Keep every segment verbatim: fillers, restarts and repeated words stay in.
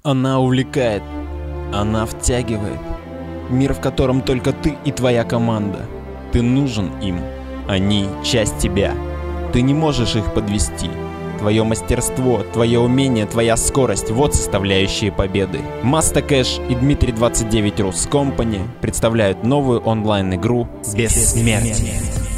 Она увлекает, она втягивает. Мир, в котором только ты и твоя команда. Ты нужен им, они часть тебя. Ты не можешь их подвести. Твое мастерство, твое умение, твоя скорость — вот составляющие победы. Mastacash и Дмитрий двадцать девять Rus Company представляют новую онлайн-игру «Бессмертие».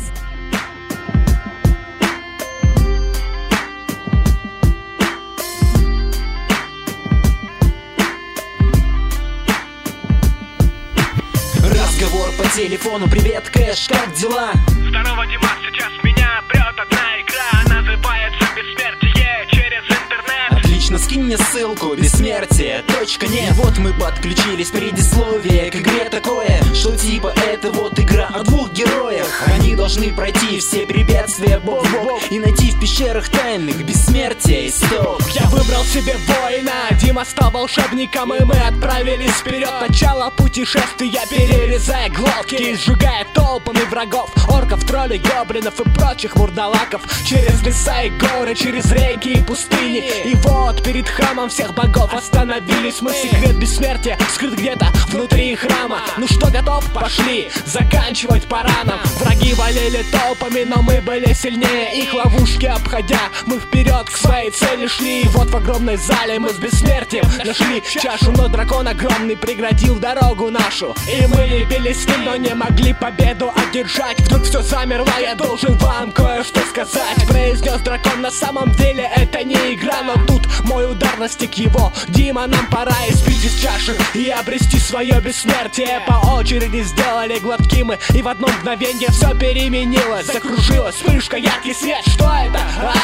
Разговор по телефону: привет, Кэш, как дела? Здорово, Димас, сейчас меня прет одна игра, называется «Бессмертие» через интернет. Отлично, скинь мне ссылку: бессмертие, точка нет. Вот мы подключились, предисловие к игре такое, что типа это вот игра о двух героях. Они должны пройти все препятствия бок в бок и найти в пещерах тайных бессмертие и стоп. Я выбрал себе воина, Дима стал волшебником, и мы отправились вперед. Начало путешествия, перерезая глотки, сжигая толпами врагов, орков, троллей, гоблинов и прочих мурдалаков. Через леса и горы, через реки и пустыни. И вот перед храмом всех богов остановились мы. Секрет бессмертия скрыт где-то внутри храма. Ну что, готов? Пошли заканчивать пора нам. Враги валили толпами, но мы были сильнее их, ловушки обходя, мы вперед к своей цели шли. И вот в огромной зале мы с бессмертием нашли чашу, но дракон огромный преградил дорогу нашу. И мы лепились с ним, но не могли победу одержать. Вдруг все замерло, я должен вам кое-что сказать, произнес дракон. На самом деле это не игра, но тут мой удар настиг его. Дима, нам пора испить из чаши и обрести свое бессмертие. По очереди сделали глотки мы, и в одно мгновенье все переменилось. Закружилась вспышка, яркий свет. Что это? А?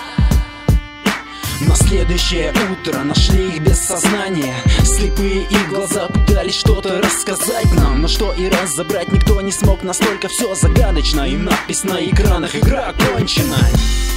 На следующее утро нашли их без сознания. Слепые их глаза пытались что-то рассказать нам, но что и разобрать никто не смог, настолько все загадочно. И надпись на экранах: игра окончена.